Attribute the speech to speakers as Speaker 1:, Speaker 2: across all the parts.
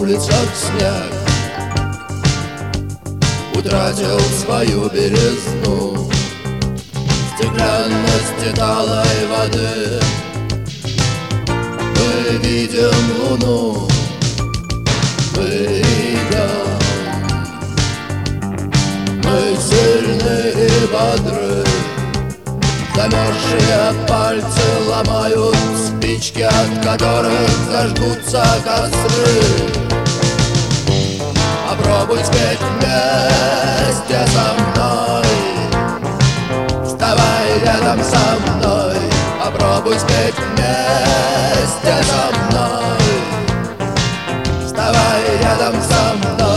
Speaker 1: улицах снег утратил свою белизну. Стеклянности талой воды мы видим луну, мы идем. Мы сильны и бодры, замерзшие пальцы ломают спички, от которых зажгутся костры. Попробуй спеть вместе со мной, вставай рядом со мной. Попробуй спеть вместе со мной, вставай рядом со мной.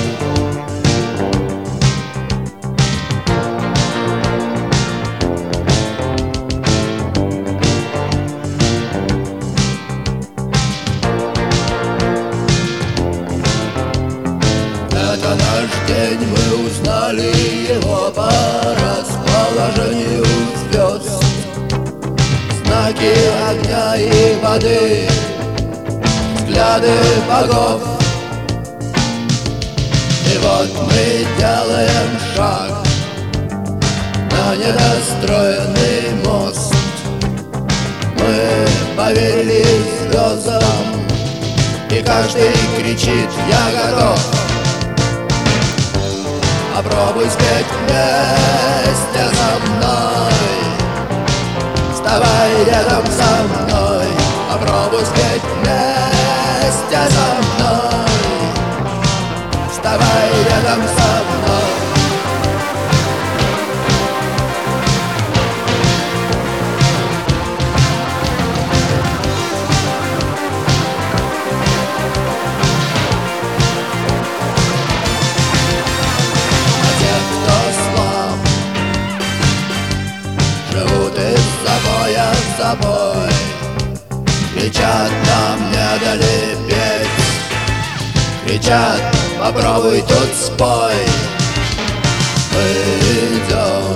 Speaker 1: Это наш день, мы узнали его по расположению звезд. Знаки огня и воды, взгляды богов. И вот мы делаем шаг на недостроенный мост. Мы поверили звездам, и каждый кричит: я готов. Попробуй спеть вместе со мной, вставай рядом со мной. Попробуй спеть вместе со мной, вставай рядом со мной. Собой кричат: нам не дали петь. Кричат: попробуй тут спой. Мы идем,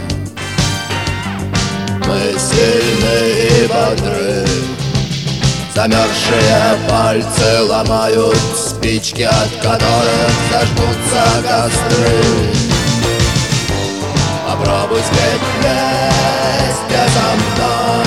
Speaker 1: мы сильны и бодры, замерзшие пальцы ломают спички, от которых зажгутся костры. Попробуй спеть вместе со мной,